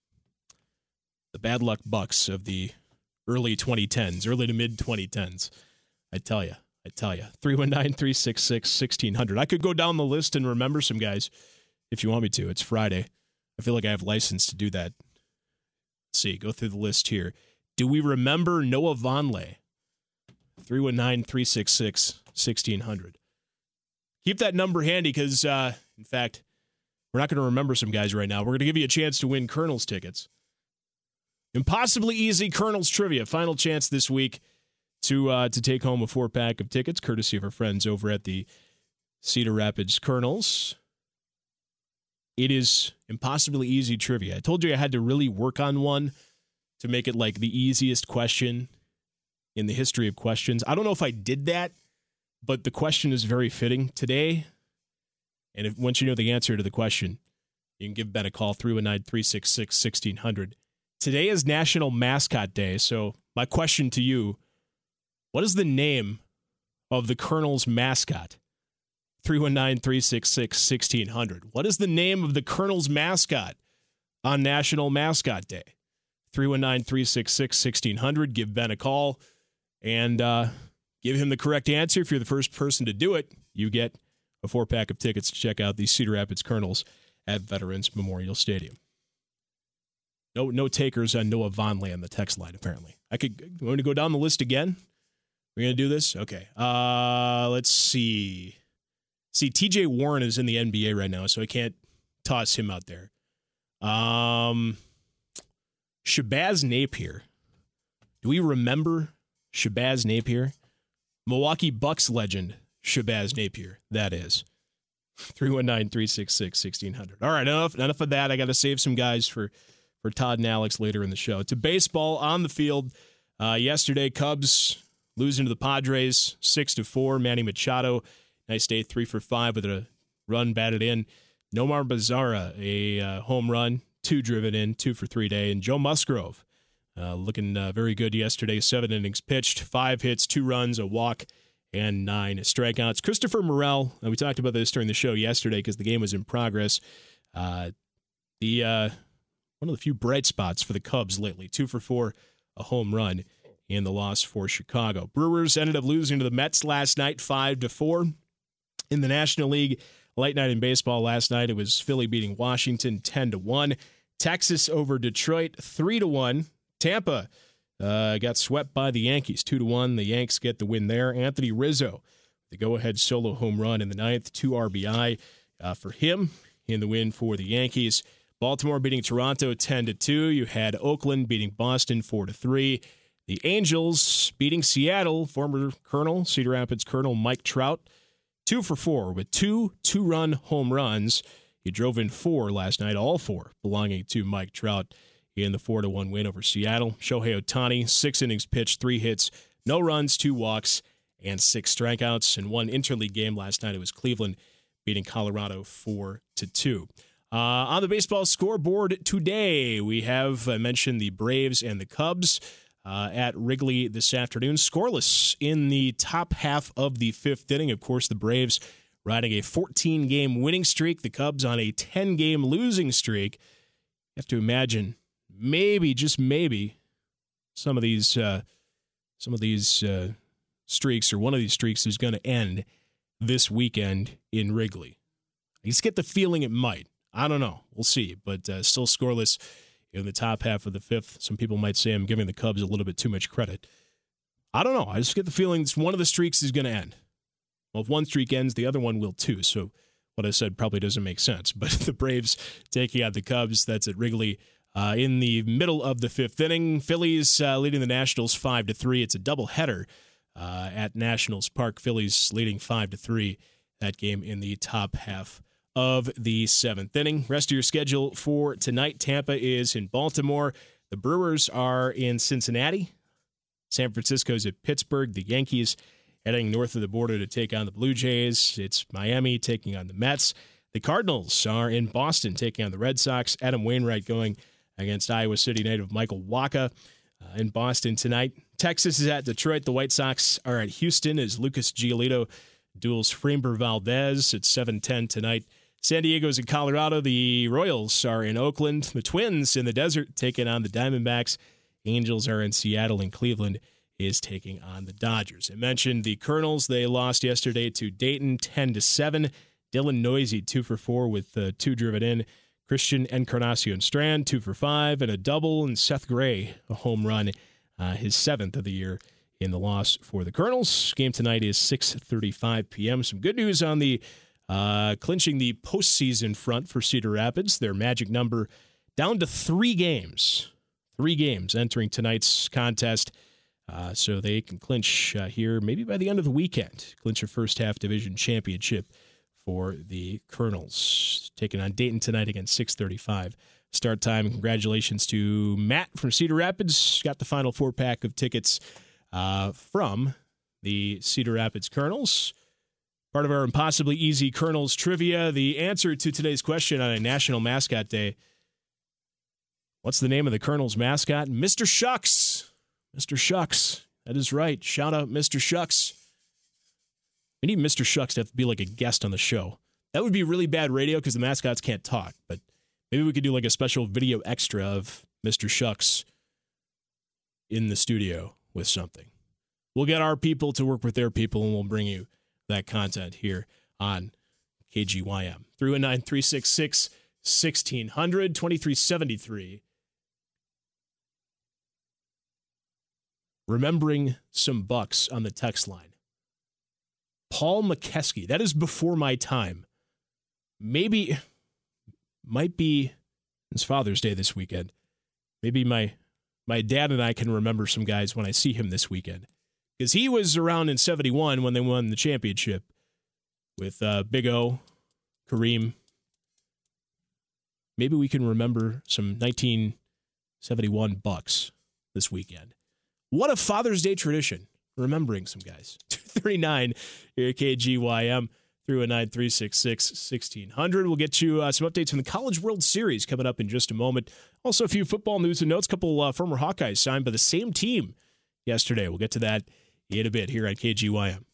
The bad luck Bucks of the early twenty tens, early to mid twenty tens. I tell you, I tell you. three one nine, three six six, one six zero zero. I could go down the list and remember some guys if you want me to. It's Friday. I feel like I have license to do that. Let's see, go through the list here. Do we remember Noah Vonleh? three one nine, three six six, one six zero zero. Keep that number handy because, uh, in fact, we're not going to remember some guys right now. We're going to give you a chance to win Colonels tickets. Impossibly easy Colonels trivia. Final chance this week to uh, to take home a four-pack of tickets, courtesy of our friends over at the Cedar Rapids Colonels. It is impossibly easy trivia. I told you I had to really work on one to make it like the easiest question in the history of questions. I don't know if I did that, but the question is very fitting today. And if once you know the answer to the question, you can give Ben a call, three one nine, three six six, one six zero zero. Today is National Mascot Day, so my question to you, what is the name of the Colonel's mascot? three one nine, three six six, one six zero zero. What is the name of the Colonel's mascot on National Mascot Day? three one nine, three six six, one six zero zero. Give Ben a call and uh, give him the correct answer. If you're the first person to do it, you get a four-pack of tickets to check out the Cedar Rapids Colonels at Veterans Memorial Stadium. No no takers on Noah Vonleh on the text line, apparently. I could you want to go down the list again? We're going to do this? Okay. Uh, let's see. See, T J Warren is in the N B A right now, so I can't toss him out there. Um, Shabazz Napier. Do we remember Shabazz Napier? Milwaukee Bucks legend, Shabazz Napier, that is. three one nine, three six six, one six zero zero. All right, enough, enough of that. I got to save some guys for, for Todd and Alex later in the show. To baseball on the field. Uh, yesterday, Cubs losing to the Padres six to four. Manny Machado, nice day, three for five with a run batted in. Nomar Mazara, a uh, home run, two driven in, two for three day. And Joe Musgrove, uh, looking uh, very good yesterday. Seven innings pitched, five hits, two runs, a walk, and nine strikeouts. Christopher Morel, uh, we talked about this during the show yesterday because the game was in progress. Uh, the uh, one of the few bright spots for the Cubs lately. Two for four, a home run in the loss for Chicago. Brewers ended up losing to the Mets last night, five to four. In the National League, late night in baseball last night, it was Philly beating Washington ten to one. Texas over Detroit three to one. Tampa uh, got swept by the Yankees two to one. The Yanks get the win there. Anthony Rizzo, the go-ahead solo home run in the ninth, two R B I uh, for him in the win for the Yankees. Baltimore beating Toronto ten to two. You had Oakland beating Boston four to three. The Angels beating Seattle, former Colonel, Cedar Rapids Colonel Mike Trout, two for four with two two-run home runs. He drove in four last night, all four belonging to Mike Trout in the four to one win over Seattle. Shohei Ohtani, six innings pitched, three hits, no runs, two walks, and six strikeouts. In one interleague game last night, it was Cleveland beating Colorado four to two. Uh, on the baseball scoreboard today, we have I mentioned the Braves and the Cubs uh, at Wrigley this afternoon. Scoreless in the top half of the fifth inning. Of course, the Braves riding a fourteen-game winning streak. The Cubs on a ten-game losing streak. You have to imagine, maybe, just maybe, some of these, uh, some of these uh, streaks, or one of these streaks, is going to end this weekend in Wrigley. I just get the feeling it might. I don't know. We'll see. But uh, still scoreless in the top half of the fifth. Some people might say I'm giving the Cubs a little bit too much credit. I don't know. I just get the feeling one of the streaks is going to end. Well, if one streak ends, the other one will too. So what I said probably doesn't make sense. But the Braves taking out the Cubs, that's at Wrigley uh, in the middle of the fifth inning. Phillies uh, leading the Nationals five to three. It's a doubleheader uh, at Nationals Park. Phillies leading five to three. That game in the top half of the seventh inning. Rest of your schedule for tonight. Tampa is in Baltimore. The Brewers are in Cincinnati. San Francisco's at Pittsburgh. The Yankees heading north of the border to take on the Blue Jays. It's Miami taking on the Mets. The Cardinals are in Boston taking on the Red Sox. Adam Wainwright going against Iowa City native Michael Wacha uh, in Boston tonight. Texas is at Detroit. The White Sox are at Houston as Lucas Giolito duels Framber Valdez at seven ten tonight. San Diego's in Colorado. The Royals are in Oakland. The Twins in the desert taking on the Diamondbacks. Angels are in Seattle, and Cleveland is taking on the Dodgers. I mentioned the Colonels. They lost yesterday to Dayton ten to seven. Dylan Noisy, two for four with uh, two driven in. Christian Encarnacion Strand, two for five, and a double. And Seth Gray, a home run, uh, his seventh of the year in the loss for the Colonels. Game tonight is six thirty-five p.m. Some good news on the uh, clinching the postseason front for Cedar Rapids. Their magic number down to three games. Three games entering tonight's contest. Uh, so they can clinch uh, here maybe by the end of the weekend. Clinch a first half division championship for the Colonels. Taking on Dayton tonight again, six thirty-five. Start time. Congratulations to Matt from Cedar Rapids. Got the final four pack of tickets uh, from the Cedar Rapids Colonels. Part of our impossibly easy Colonels trivia. The answer to today's question on a National Mascot Day. What's the name of the Colonels mascot? Mister Shucks. Mister Shucks. That is right. Shout out Mister Shucks. We need Mister Shucks to have to be like a guest on the show. That would be really bad radio because the mascots can't talk. But maybe we could do like a special video extra of Mister Shucks in the studio with something. We'll get our people to work with their people, and we'll bring you that content here on K G Y M. three one nine, three six six, one six zero zero, twenty-three seventy-three. Remembering some bucks on the text line. Paul McKeskey. That is before my time. Maybe, might be, it's Father's Day this weekend. Maybe my my dad and I can remember some guys when I see him this weekend. Because he was around in seventy-one when they won the championship with uh, Big O, Kareem. Maybe we can remember some nineteen seventy-one Bucks this weekend. What a Father's Day tradition, remembering some guys. two thirty-nine here at K G Y M. three one nine, three six six, one six zero zero. We'll get you uh, some updates from the College World Series coming up in just a moment. Also, a few football news and notes. A couple uh, former Hawkeyes signed by the same team yesterday. We'll get to that in a bit here at K G Y M.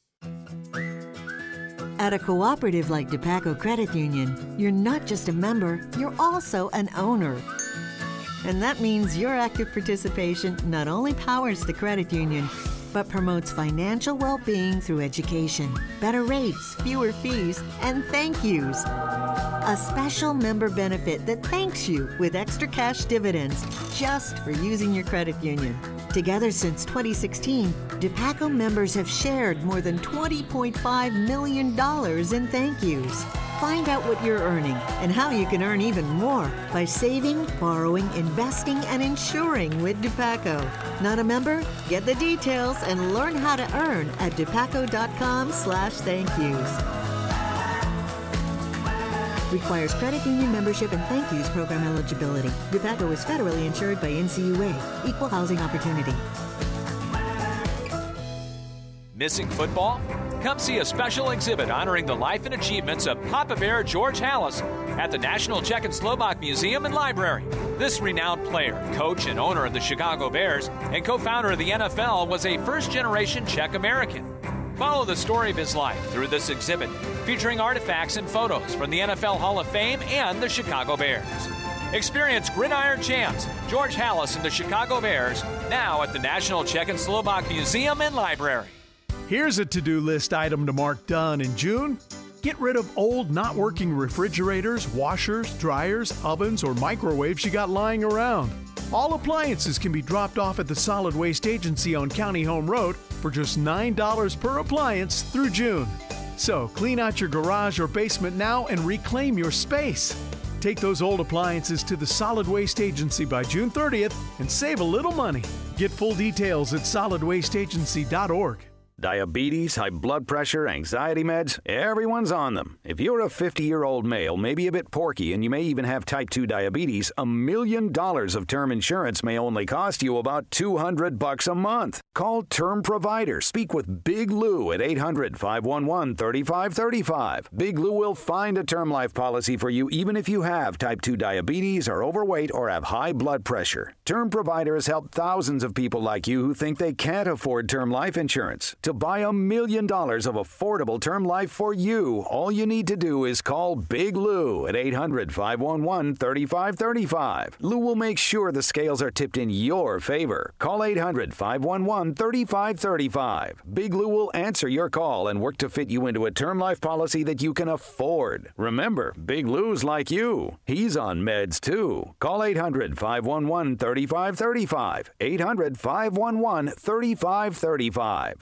At a cooperative like DePaco Credit Union, you're not just a member, you're also an owner. And that means your active participation not only powers the credit union, but promotes financial well-being through education, better rates, fewer fees, and thank yous. A special member benefit that thanks you with extra cash dividends just for using your credit union. Together since twenty sixteen, DePaco members have shared more than twenty point five million dollars in thank yous. Find out what you're earning and how you can earn even more by saving, borrowing, investing, and insuring with DePaco. Not a member? Get the details and learn how to earn at depaco.com slash thank yous. Requires credit union membership and thank yous program eligibility. DePaco is federally insured by N C U A. Equal housing opportunity. Missing football? Come see a special exhibit honoring the life and achievements of Papa Bear George Halas at the National Czech and Slovak Museum and Library. This renowned player, coach, and owner of the Chicago Bears and co-founder of the N F L was a first-generation Czech American. Follow the story of his life through this exhibit, featuring artifacts and photos from the N F L Hall of Fame and the Chicago Bears. Experience Gridiron Champs, George Halas and the Chicago Bears, now at the National Czech and Slovak Museum and Library. Here's a to-do list item to mark done in June. Get rid of old, not working refrigerators, washers, dryers, ovens, or microwaves you got lying around. All appliances can be dropped off at the Solid Waste Agency on County Home Road for just nine dollars per appliance through June. So clean out your garage or basement now and reclaim your space. Take those old appliances to the Solid Waste Agency by June thirtieth and save a little money. Get full details at solid waste agency dot org. Diabetes, high blood pressure, anxiety meds, everyone's on them. If you're a fifty-year-old male, maybe a bit porky, and you may even have type two diabetes, a million dollars of term insurance may only cost you about two hundred bucks a month. Call Term Provider. Speak with Big Lou at eight hundred, five one one, three five three five. Big Lou will find a term life policy for you even if you have type two diabetes, are overweight, or have high blood pressure. Term Provider has helped thousands of people like you who think they can't afford term life insurance. To buy a million dollars of affordable term life for you, all you need to do is call Big Lou at eight hundred, five one one, three five three five. Lou will make sure the scales are tipped in your favor. Call eight hundred, five one one, three five three five. Big Lou will answer your call and work to fit you into a term life policy that you can afford. Remember, Big Lou's like you. He's on meds too. Call eight hundred, five one one, three five three five. eight hundred, five one one, three five three five.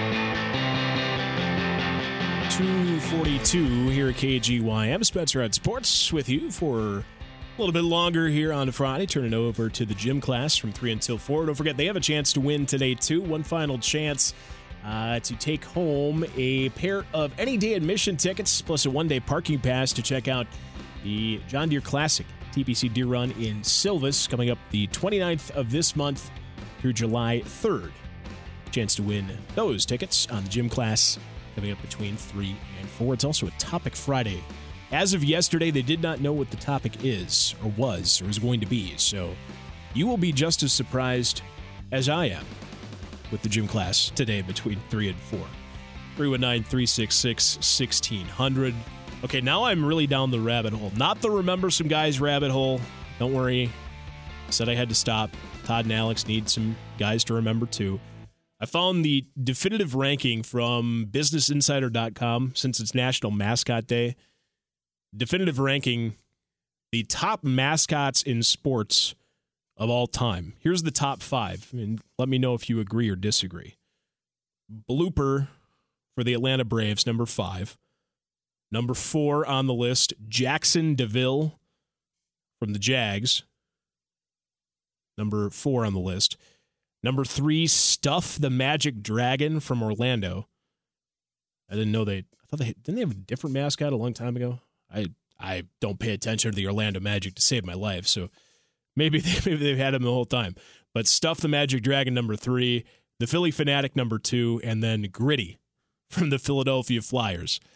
two forty-two here at K G Y M. Spencer at Sports with you for a little bit longer here on Friday. Turn it over to the gym class from three until four. Don't forget, they have a chance to win today, too. One final chance uh, to take home a pair of any day admission tickets plus a one-day parking pass to check out the John Deere Classic T P C Deer Run in Silvis coming up the twenty-ninth of this month through July third. Chance to win those tickets on the gym class coming up between three and four. It's also a Topic Friday. As of yesterday, they did not know what the topic is, or was, or is going to be. So you will be just as surprised as I am with the gym class today between three and four. three one nine, three six six, one six zero zero. Okay, now I'm really down the rabbit hole. Not the Remember Some Guys rabbit hole. Don't worry. I said I had to stop. Todd and Alex need some guys to remember, too. I found the definitive ranking from business insider dot com since it's National Mascot Day. Definitive ranking, the top mascots in sports of all time. Here's the top five, and let me know if you agree or disagree. Blooper for the Atlanta Braves, number five. Number four on the list, Jackson DeVille from the Jags. Number four on the list. Number three, Stuff the Magic Dragon from Orlando. I didn't know they. I thought they didn't they have a different mascot a long time ago. I I don't pay attention to the Orlando Magic to save my life, so maybe they, maybe they've had him the whole time. But Stuff the Magic Dragon, number three, the Philly Fanatic, number two, and then Gritty from the Philadelphia Flyers.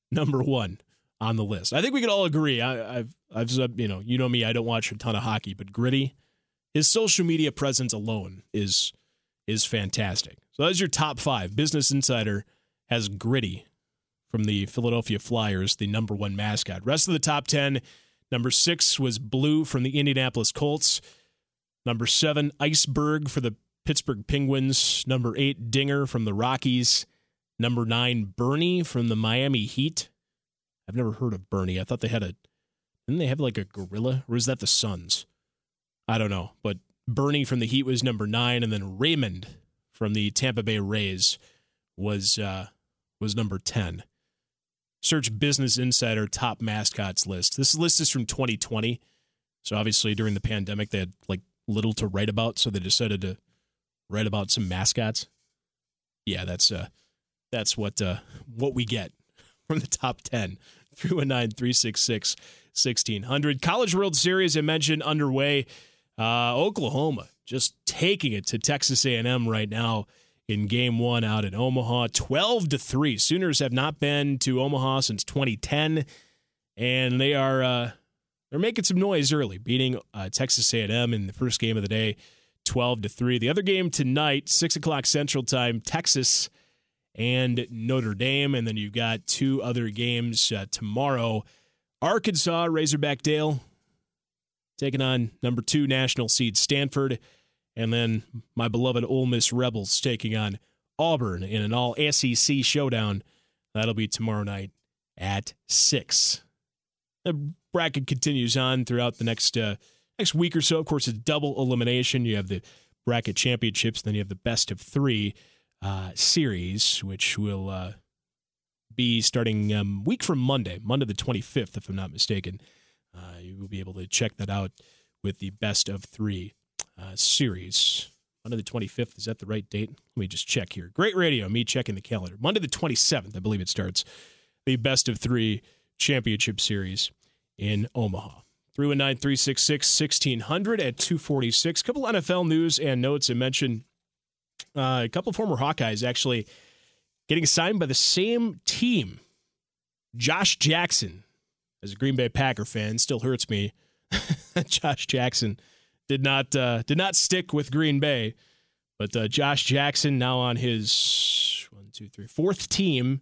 number one on the list. I think we can all agree. I, I've, I've, you know, you know me. I don't watch a ton of hockey, but Gritty, his social media presence alone is is fantastic. So that's your top five. Business Insider has Gritty from the Philadelphia Flyers, the number one mascot. Rest of the top ten, number six was Blue from the Indianapolis Colts. Number seven, Iceberg for the Pittsburgh Penguins. Number eight, Dinger from the Rockies. Number nine, Bernie from the Miami Heat. I've never heard of Bernie. I thought they had a, didn't they have like a gorilla? Or is that the Suns? I don't know. But Bernie from the Heat was number nine, and then Raymond from the Tampa Bay Rays was uh, was number ten. Search Business Insider top mascots list. This list is from twenty twenty. So obviously during the pandemic, they had like little to write about, so they decided to write about some mascots. Yeah, that's uh, that's what uh, what we get from the top ten. three one nine, three six six, one six zero zero. College World Series, I mentioned, underway. Uh, Oklahoma just taking it to Texas A and M right now in game one out in Omaha, twelve to three. Sooners have not been to Omaha since twenty ten, and they are uh, they're making some noise early, beating uh, Texas A and M in the first game of the day, twelve to three. The other game tonight, six o'clock Central Time, Texas and Notre Dame, and then you've got two other games uh, tomorrow. Arkansas, Razorback Dale, taking on number two national seed Stanford, and then my beloved Ole Miss Rebels taking on Auburn in an all S E C showdown. That'll be tomorrow night at six. The bracket continues on throughout the next uh, next week or so. Of course, it's double elimination. You have the bracket championships, then you have the best of three uh, series, which will uh, be starting um, week from Monday, Monday the twenty-fifth, if I'm not mistaken. Uh, you will be able to check that out with the best of three uh, series. Monday the twenty-fifth, is that the right date? Let me just check here. Great radio, me checking the calendar. Monday the twenty-seventh, I believe it starts, the best of three championship series in Omaha. three one nine, three six six, one six zero zero at two forty-six. A couple N F L news and notes. I mentioned uh, a couple former Hawkeyes actually getting signed by the same team. Josh Jackson, as a Green Bay Packer fan, still hurts me. Josh Jackson did not uh, did not stick with Green Bay, but uh, Josh Jackson now on his one, two, three, fourth team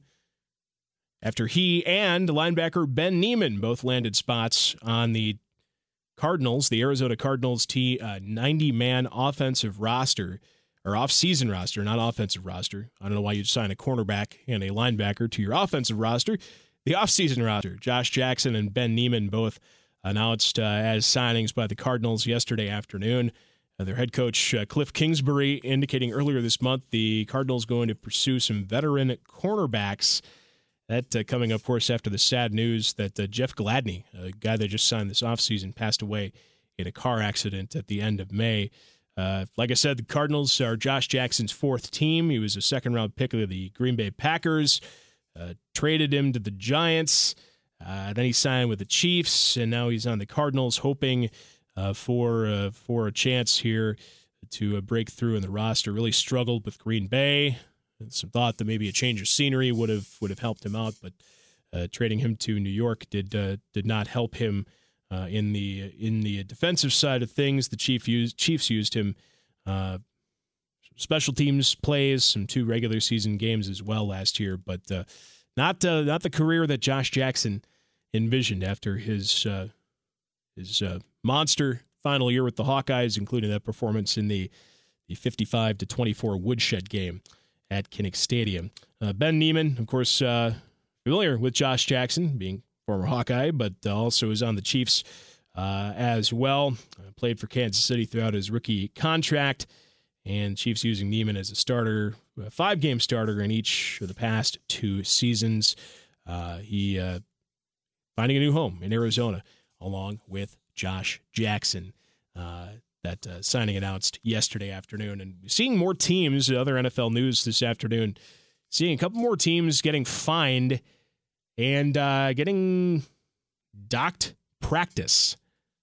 after he and linebacker Ben Neiman both landed spots on the Cardinals, the Arizona Cardinals T uh, ninety-man offensive roster, or off-season roster, not offensive roster. I don't know why you'd sign a cornerback and a linebacker to your offensive roster. The offseason roster, Josh Jackson and Ben Neiman both announced uh, as signings by the Cardinals yesterday afternoon. Uh, their head coach, uh, Cliff Kingsbury, indicating earlier this month the Cardinals going to pursue some veteran cornerbacks. That uh, coming, of course, after the sad news that uh, Jeff Gladney, a guy that just signed this offseason, passed away in a car accident at the end of May. Uh, like I said, the Cardinals are Josh Jackson's fourth team. He was a second-round pick of the Green Bay Packers. Uh, traded him to the Giants, uh, then he signed with the Chiefs, and now he's on the Cardinals, hoping uh, for uh, for a chance here to uh, break through in the roster. Really struggled with Green Bay, and some thought that maybe a change of scenery would have would have helped him out, but uh, trading him to New York did uh, did not help him uh, in the in the defensive side of things. The Chief used, Chiefs used him. Uh, Special teams plays, some two regular season games as well last year, but uh, not uh, not the career that Josh Jackson envisioned after his uh, his uh, monster final year with the Hawkeyes, including that performance in the the fifty-five to twenty-four Woodshed game at Kinnick Stadium. Uh, Ben Neiman, of course, uh, familiar with Josh Jackson, being former Hawkeye, but also is on the Chiefs uh, as well. Uh, played for Kansas City throughout his rookie contract. And Chiefs using Neiman as a starter, a five-game starter in each of the past two seasons. Uh, he uh, finding a new home in Arizona, along with Josh Jackson. Uh, that uh, signing announced yesterday afternoon. And seeing more teams, other N F L news this afternoon, seeing a couple more teams getting fined and uh, getting docked practice.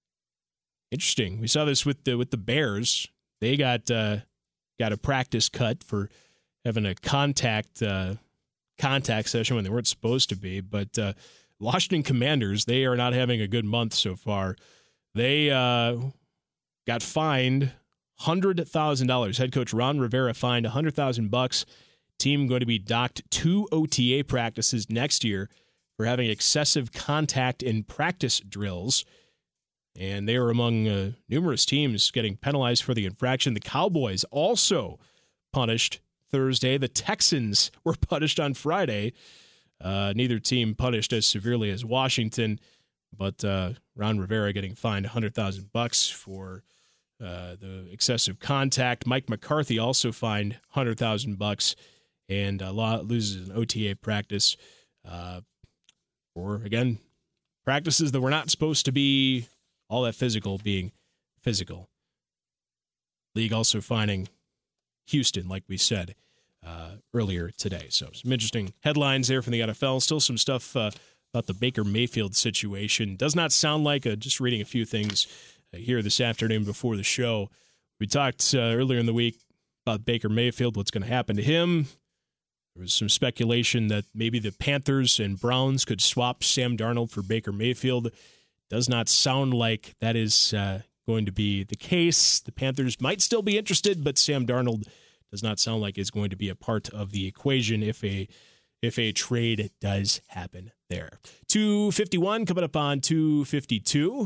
Interesting. We saw this with the with the Bears. They got uh, got a practice cut for having a contact uh, contact session when they weren't supposed to be. But uh, Washington Commanders, they are not having a good month so far. They uh, got fined one hundred thousand dollars. Head coach Ron Rivera fined one hundred thousand bucks. Team going to be docked two O T A practices next year for having excessive contact in practice drills. And they are among uh, numerous teams getting penalized for the infraction. The Cowboys also punished Thursday. The Texans were punished on Friday. Uh, neither team punished as severely as Washington, but uh, Ron Rivera getting fined one hundred thousand bucks for uh, the excessive contact. Mike McCarthy also fined one hundred thousand bucks and uh, loses an O T A practice uh, for, again, practices that were not supposed to be all that physical being physical. League also fining Houston, like we said uh, earlier today. So some interesting headlines there from the N F L. Still some stuff uh, about the Baker Mayfield situation. Does not sound like, uh, just reading a few things uh, here this afternoon before the show. We talked uh, earlier in the week about Baker Mayfield, what's going to happen to him. There was some speculation that maybe the Panthers and Browns could swap Sam Darnold for Baker Mayfield. Does not sound like that is uh, going to be the case. The Panthers might still be interested, but Sam Darnold does not sound like is going to be a part of the equation if a if a trade does happen there. two fifty-one coming up on two fifty-two.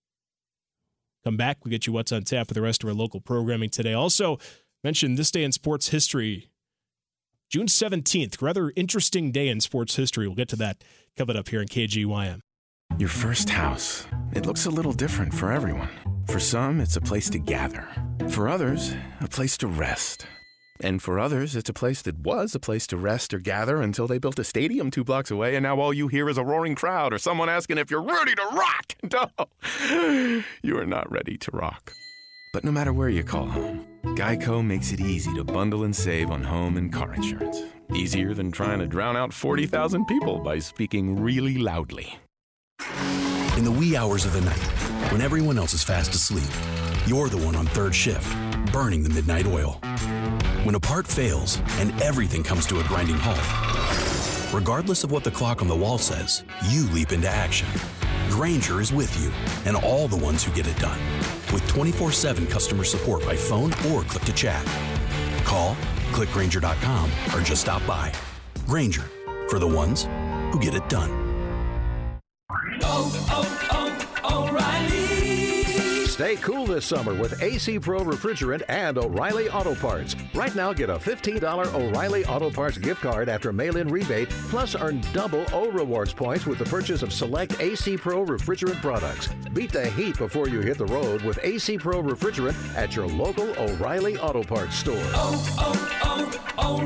Come back. We'll get you what's on tap for the rest of our local programming today. Also, mentioned this day in sports history, June seventeenth. Rather interesting day in sports history. We'll get to that coming up here in K G Y M. Your first house. It looks a little different for everyone. For some, it's a place to gather. For others, a place to rest. And for others, it's a place that was a place to rest or gather until they built a stadium two blocks away, and now all you hear is a roaring crowd or someone asking if you're ready to rock. No, you are not ready to rock. But no matter where you call home, Geico makes it easy to bundle and save on home and car insurance. Easier than trying to drown out forty thousand people by speaking really loudly. In the wee hours of the night, when everyone else is fast asleep, you're the one on third shift, burning the midnight oil. When a part fails and everything comes to a grinding halt, regardless of what the clock on the wall says, you leap into action. Grainger is with you and all the ones who get it done, with twenty-four seven customer support by phone or click to chat. Call, click Grainger dot com, or just stop by. Grainger, for the ones who get it done. Oh, oh, O'Reilly. Stay cool this summer with A C Pro Refrigerant and O'Reilly Auto Parts. Right now, get a fifteen dollars O'Reilly Auto Parts gift card after mail-in rebate, plus earn double O Rewards points with the purchase of select A C Pro Refrigerant products. Beat the heat before you hit the road with A C Pro Refrigerant at your local O'Reilly Auto Parts store. Oh,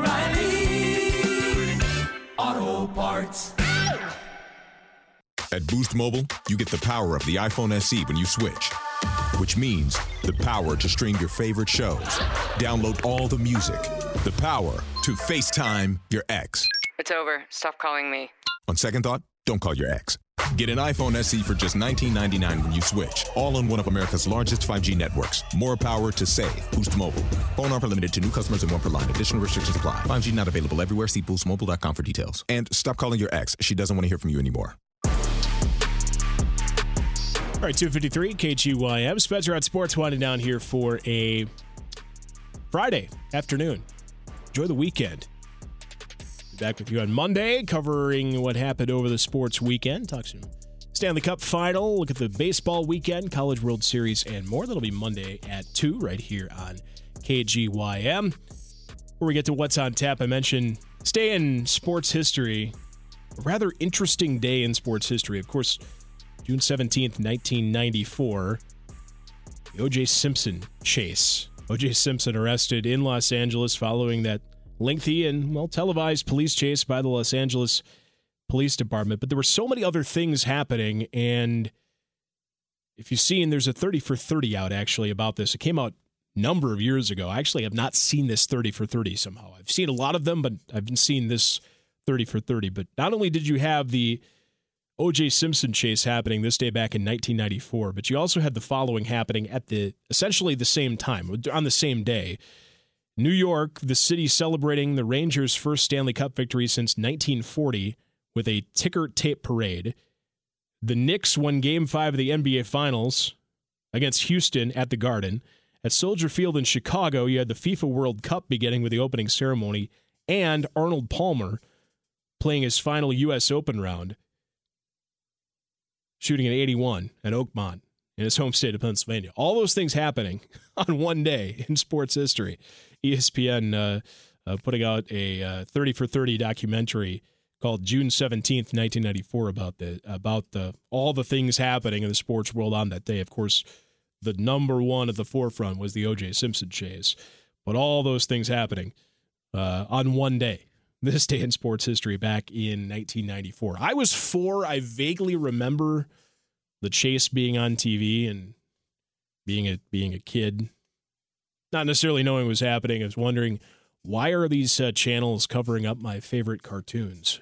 oh, oh, O'Reilly Auto Parts. At Boost Mobile, you get the power of the iPhone S E when you switch, which means the power to stream your favorite shows, download all the music, the power to FaceTime your ex. It's over. Stop calling me. On second thought, don't call your ex. Get an iPhone S E for just nineteen ninety-nine when you switch, all on one of America's largest five G networks. More power to save. Boost Mobile. Phone offer limited to new customers and one per line. Additional restrictions apply. five G not available everywhere. See boost mobile dot com for details. And stop calling your ex. She doesn't want to hear from you anymore. All right, two fifty-three, K G Y M. Spencer on Sports winding down here for a Friday afternoon. Enjoy the weekend. Be back with you on Monday, covering what happened over the sports weekend. Talk some Stanley Cup final, look at the baseball weekend, College World Series, and more. That'll be Monday at two right here on K G Y M. Before we get to what's on tap, I mentioned stay in sports history. A rather interesting day in sports history. Of course, June seventeenth, nineteen ninety-four, the O J Simpson chase. O J Simpson arrested in Los Angeles following that lengthy and, well, televised police chase by the Los Angeles Police Department. But there were so many other things happening, and if you've seen, there's a thirty for thirty out, actually, about this. It came out a number of years ago. I actually have not seen this thirty for thirty somehow. I've seen a lot of them, but I haven't seen this thirty for thirty. But not only did you have the O J Simpson chase happening this day back in nineteen ninety-four, but you also had the following happening at the essentially the same time, on the same day. New York, the city celebrating the Rangers' first Stanley Cup victory since nineteen forty with a ticker tape parade. The Knicks won Game five of the N B A Finals against Houston at the Garden. At Soldier Field in Chicago, you had the FIFA World Cup beginning with the opening ceremony and Arnold Palmer playing his final U S Open round, shooting an eighty-one at Oakmont in his home state of Pennsylvania. All those things happening on one day in sports history. E S P N uh, uh, putting out a uh, thirty for thirty documentary called June seventeenth, nineteen ninety-four about the about the all the things happening in the sports world on that day. Of course, the number one at the forefront was the O J Simpson chase, but all those things happening uh, on one day. This day in sports history back in nineteen ninety-four. I was four. I vaguely remember the chase being on T V and being a being a kid, not necessarily knowing what was happening. I was wondering, why are these uh, channels covering up my favorite cartoons?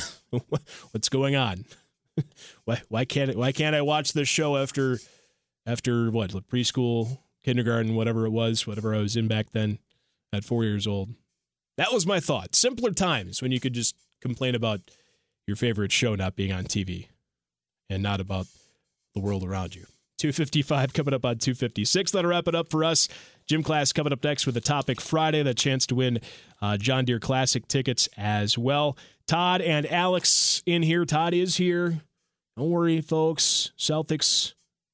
What's going on? why why can't why can't I watch this show after after what preschool, kindergarten, whatever it was, whatever I was in back then at four years old? That was my thought. Simpler times when you could just complain about your favorite show not being on T V and not about the world around you. two fifty-five coming up on two fifty-six. That'll wrap it up for us. Gym Class coming up next with a Topic Friday, the chance to win uh, John Deere Classic tickets as well. Todd and Alex in here. Todd is here. Don't worry, folks. Celtics,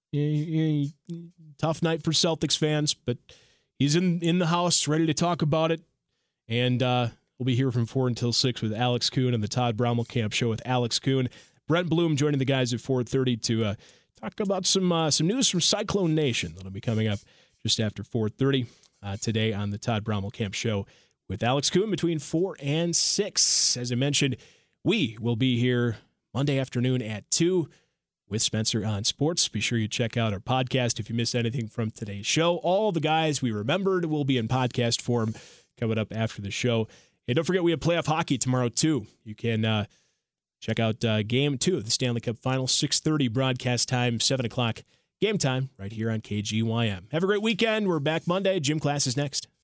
eh, eh, tough night for Celtics fans, but he's in, in the house, ready to talk about it. And uh, we'll be here from four until six with Alex Kuhn and the Todd Brommelkamp Show with Alex Kuhn. Brent Bloom joining the guys at four thirty to uh, talk about some uh, some news from Cyclone Nation. That'll be coming up just after four thirty uh, today on the Todd Brommelkamp Show with Alex Kuhn between four and six. As I mentioned, we will be here Monday afternoon at two with Spencer on Sports. Be sure you check out our podcast if you missed anything from today's show. All the guys we remembered will be in podcast form coming up after the show. And don't forget, we have playoff hockey tomorrow, too. You can uh, check out uh, Game two of the Stanley Cup Final, six thirty broadcast time, seven o'clock game time, right here on K G Y M. Have a great weekend. We're back Monday. Gym Class is next.